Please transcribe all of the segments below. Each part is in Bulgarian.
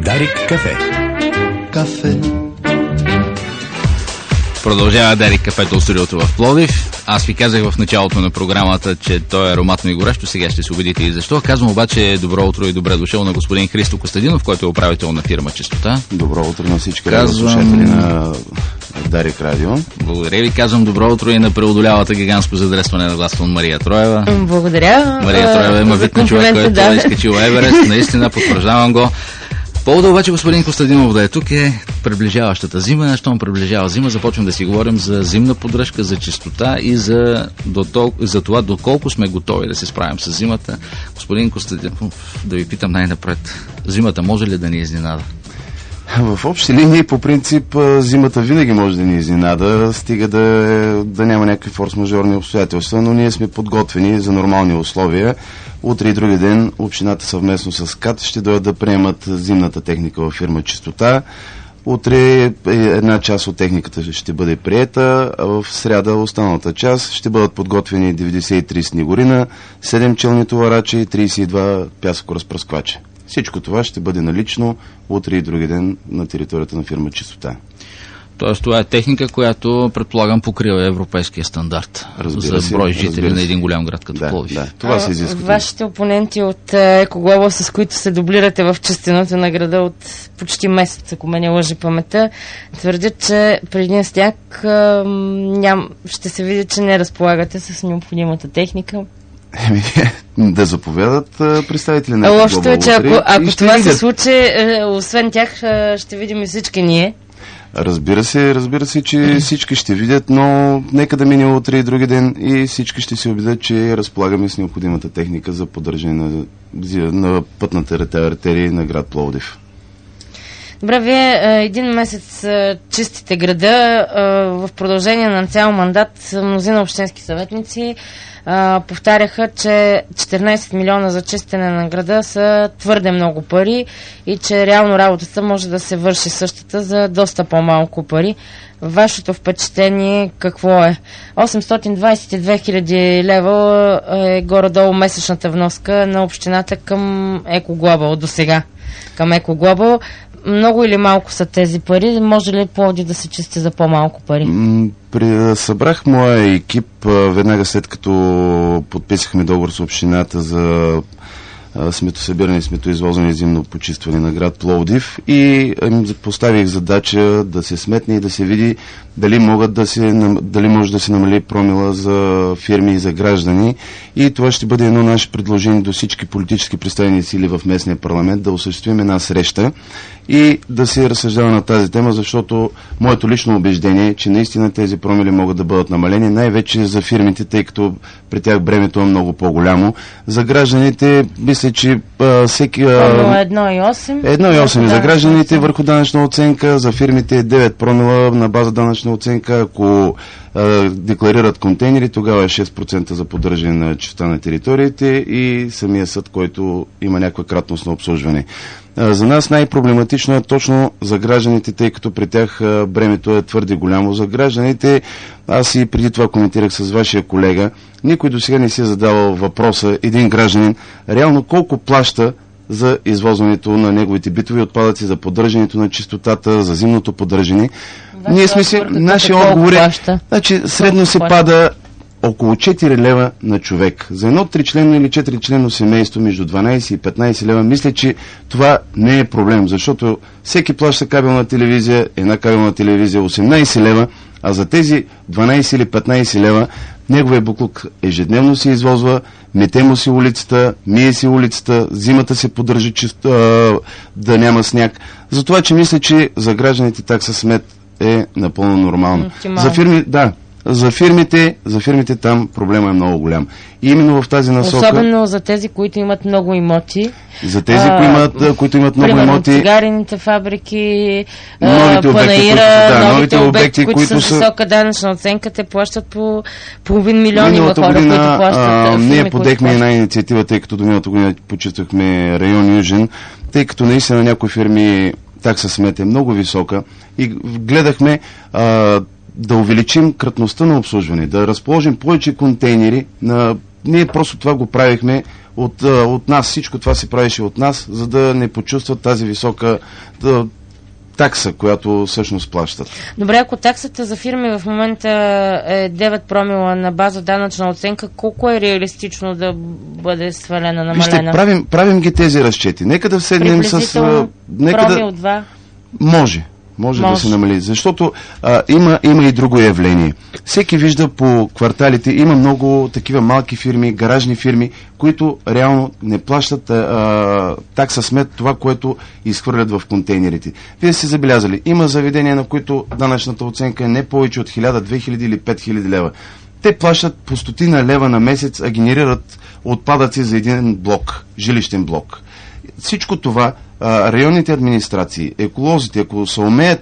Дарик кафе. Кафе. Продължава Дарик кафето от студиото в Пловдив. Аз ви казах в началото на програмата, че той е ароматно и горещо. Сега ще се убедите и защо. Казвам обаче добро утро и добре дошъл на господин Христо Костадинов, който е управител на фирма Чистота. Добро утро на всички радиослушатели на Дарик Радио. Благодаря ви. Казвам добро утро и на преодолялата гигантско задръстване на гласа от Мария Троева. Благодаря. Мария Троева има вид на човек, който е изкачил Еверест. Наистина, потвърждавам го. Повода обаче господин Костадинов да е тук е приближаващата зима. Щом приближава зима, започвам да си говорим за зимна поддръжка, за чистота и за това доколко сме готови да се справим с зимата. Господин Костадинов, да ви питам най-напред, зимата може ли да ни изненада? В общи линии, по принцип, зимата винаги може да ни изненада, стига да няма някакви форс-мажорни обстоятелства, но ние сме подготвени за нормални условия. Утре и други ден общината съвместно с КАТ ще дойдат да приемат зимната техника във фирма Чистота. Утре една част от техниката ще бъде приета, а в сряда останалата част ще бъдат подготвени 93 снегорина, 7 челни товарача и 32 пясъкоразпръсквача. Всичко това ще бъде налично утре и други ден на територията на фирма Чистота. Тоест това е техника, която предполагам покрива европейския стандарт за брой жители на един голям град като Пловдив. Да, това се изисква. Вашите опоненти от Екоглобал, с които се дублирате в чистената на града от почти месец, ако ме не лъжи паметта, твърдят, че при един сняг ще се види, че не разполагате с необходимата техника. Да заповядат представители на Екоглобал. Лошото е, че ако това се случи, освен тях ще видим и всички ние. Разбира се, че всички ще видят, но нека да мине утре и други ден и всички ще се убедят, че разполагаме с необходимата техника за поддържане на пътната артерия на град Пловдив. Добре, вие един месец чистите града. В продължение на цял мандат мнозина общински съветници повтаряха, че 14 милиона за чистене на града са твърде много пари и че реално работата може да се върши същата за доста по-малко пари. Вашето впечатление какво е? 822 хиляди лева е горе-долу месечната вноска на общината към Екоглобал до сега. Към Екоглобал. Много или малко са тези пари? Може ли Пловдив да се чисти за по-малко пари? Събрах моя екип веднага след като подписахме договор с общината за сметосъбиране и сметоизвозване и зимно почистване на град Пловдив и им поставих задача да се сметне и да се види дали може да се намали промила за фирми и за граждани, и това ще бъде едно наше предложение до всички политически представени сили в местния парламент да осъществим една среща и да се разсъждава на тази тема, защото моето лично убеждение е, че наистина тези промили могат да бъдат намалени, най-вече за фирмите, тъй като при тях бремето е много по-голямо. За гражданите, мисля, че всеки... 1,8. 1,8 за гражданите върху данъчна оценка, за фирмите е 9 промила на база данъчна оценка. Ако декларират контейнери, тогава е 6% за поддържане на чистота на териториите и самия съд, който има някаква кратност на обслужване. За нас най-проблематично е точно за гражданите, тъй като при тях бремето е твърде голямо. За гражданите, аз и преди това коментирах с вашия колега, никой до сега не си е задавал въпроса, един гражданин реално колко плаща за извозването на неговите битови отпадъци, за поддържането на чистотата, за зимното поддържане. Ние сме си, нашия отговор е, значи средно се пада около 4 лева на човек. За едно 3-членно или 4-членно семейство между 12 и 15 лева, мисля, че това не е проблем, защото всеки плаща кабелна телевизия, една кабелна телевизия 18 лева, а за тези 12 или 15 лева неговия буклук ежедневно се извозва, мете му си улицата, мие си улицата, зимата се поддържа чисто, да няма сняг. Затова, че мисля, че за гражданите такса смет е напълно нормално. За фирми, да. За фирмите там проблема е много голям. И именно в тази насока... Особено за тези, които имат много имоти. За тези, които имат много имоти... цигарените фабрики, новите обекти, които са с висока данъчна оценка, те плащат по половин милион има хора, които плащат. Ние подехме една инициатива, тъй като до миналата година почиствахме район Южен, тъй като наистина някои фирми такса смет е много висока и гледахме да увеличим кратността на обслужване, да разположим повече контейнери на ние просто това го правихме от нас. Всичко това се правеше от нас, за да не почувстват тази висока такса, която всъщност плащат. Добре, ако таксата за фирми в момента е 9 промила на база данъчна оценка, колко е реалистично да бъде свалена, намалена? Вижте, правим ги тези разчети. Нека да седнем с... промил 2? Може да се намали, защото има и друго явление. Всеки вижда по кварталите, има много такива малки фирми, гаражни фирми, които реално не плащат такса смет, това, което изхвърлят в контейнерите. Вие сте забелязали, има заведения, на които данъчната оценка е не повече от 1000, 2000 или 5000 лева. Те плащат по 100 лева на месец, а генерират отпадъци за един блок, жилищен блок. Всичко това районните администрации, еколозите, ако се умеят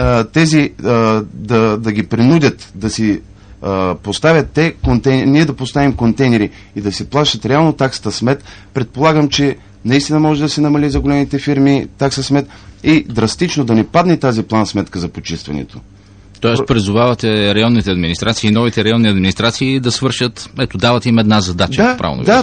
да ги принудят да си поставят ние да поставим контейнери и да се плащат реално таксата смет, предполагам, че наистина може да се намали за големите фирми такса смет и драстично да не падне тази план сметка за почистването. Тоест призовавате районните администрации и новите районни администрации да свършат, давате им една задача.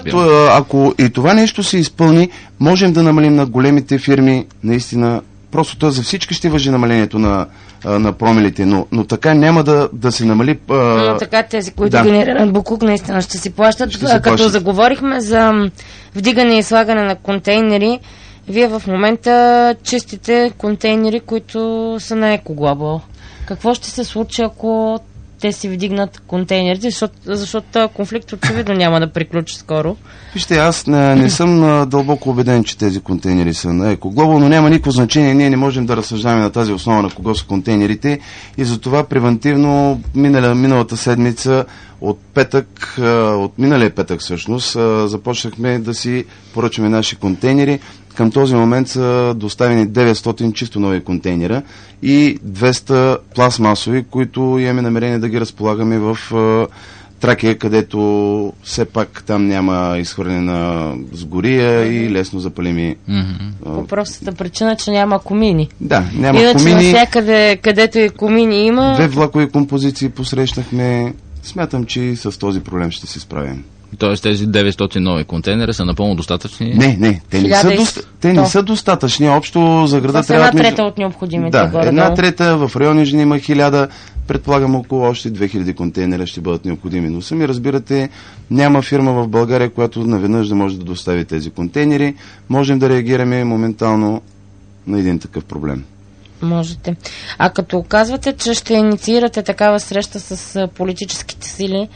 Ако и това нещо се изпълни, можем да намалим на големите фирми, наистина, просто за всички ще важи намалението на промилите, но така няма да се намали... Но така тези, които генерират буклук, наистина ще си плащат. Като заговорихме за вдигане и слагане на контейнери, вие в момента чистите контейнери, които са на Екоглобал. Какво ще се случи, ако те си вдигнат контейнерите, защото конфликт очевидно няма да приключи скоро? Вижте, аз не съм дълбоко убеден, че тези контейнери са на Екоглобал, но няма никакво значение. Ние не можем да разсъждаваме на тази основа на кого са контейнерите и затова превентивно миналата седмица от миналия петък всъщност, започнахме да си поръчаме наши контейнери. Към този момент са доставени 900 чисто нови контейнера и 200 пластмасови, които имаме намерение да ги разполагаме в Тракия, където все пак там няма изхвърляне на сгория и лесно запалими. По простата причина, че няма комини. Да, няма комини. Иначе навсякъде, където и комини има... 2 влакови композиции посрещнахме. Смятам, че и с този проблем ще се справим. Тоест тези 900 нови контейнера са напълно достатъчни? Не, те не са достатъчни. Общо за града трябва... една трета от необходимите. Една трета, в райони жени има 1000, предполагам около още 2000 контейнера ще бъдат необходими. Но сами разбирате, няма фирма в България, която наведнъж да може да достави тези контейнери. Можем да реагираме моментално на един такъв проблем. Можете. А като казвате, че ще инициирате такава среща с политическите сили,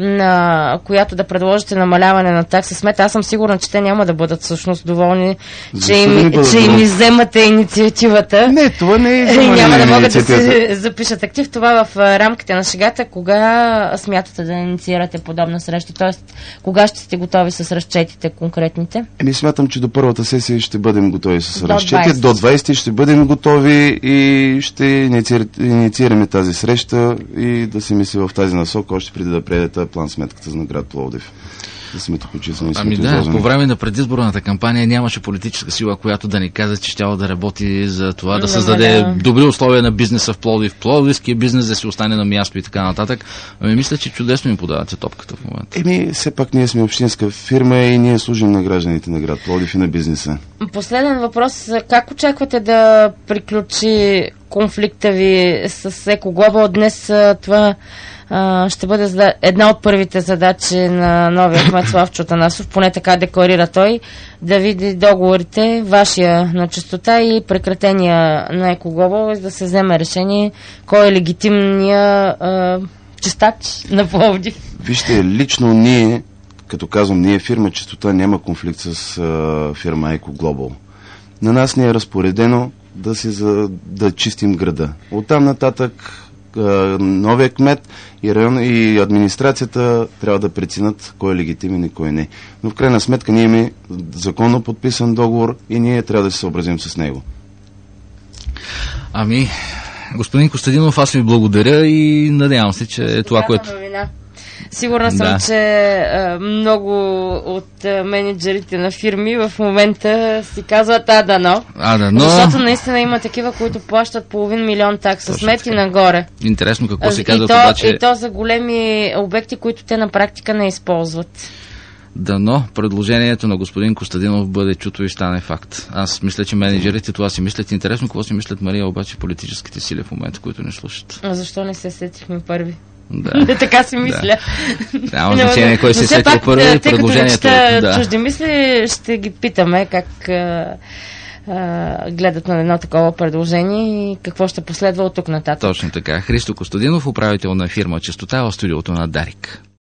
на която да предложите намаляване на такса смет, аз съм сигурна, че те няма да бъдат всъщност доволни, че им изземате инициативата. Не, това не е няма да могат да се запишат актив. Това в рамките на шегата. Кога смятате да инициирате подобна среща? Тоест, кога ще сте готови с разчетите конкретните? Смятам, че до първата сесия ще бъдем готови с разчети. До 20 ще бъдем готови и ще инициираме тази среща и да се мисли в тази насока, още преди да приедете план сметката за град Пловдив. Да сме почиствани. По време на предизборната кампания нямаше политическа сила, която да ни каза, че щяла да работи за това да създаде добри условия на бизнеса в Пловдив. Пловдивския бизнес да си остане на място и така нататък. Мисля, че чудесно им подавате топката в момента. Все пак ние сме общинска фирма и ние служим на гражданите на град Пловдив и на бизнеса. Последен въпрос. Как очаквате да приключи конфликта ви с Екоглобал? Днес това ще бъде една от първите задачи на новия кмет Славчо Атанасов, поне така декларира той, да види договорите, вашия на чистота и прекратения на Екоглобал, да се вземе решение кой е легитимния чистач на Пловдив. Вижте, лично ние, като казвам ние, фирма Чистота няма конфликт с фирма Екоглобал. На нас ни е разпоредено да чистим града. Оттам нататък новия кмет и администрацията трябва да преценят кой е легитимен и кой не. Но в крайна сметка ние имаме законно подписан договор и ние трябва да се съобразим с него. Господин Костадинов, аз ви благодаря и надявам се, че това, което... Сигурна съм, че много от менеджерите на фирми в момента си казват дано. Защото наистина има такива, които плащат $500 000 такса смети нагоре. Интересно какво се казва обаче. И то за големи обекти, които те на практика не използват. Дано предложението на господин Костадинов бъде чуто и стане факт. Аз мисля, че менеджерите това си мислят. Интересно какво си мислят, Мария, обаче политическите сили в момента, които не слушат. А защо не се сетихме първи? Да. Така си мисля. Няма значение кой се сетил първи, предложението. Чужди мисли, ще ги питаме как гледат на едно такова предложение и какво ще последва от тук нататък. Точно така. Христо Костадинов, управител на фирма Чистота, в студиото на Дарик.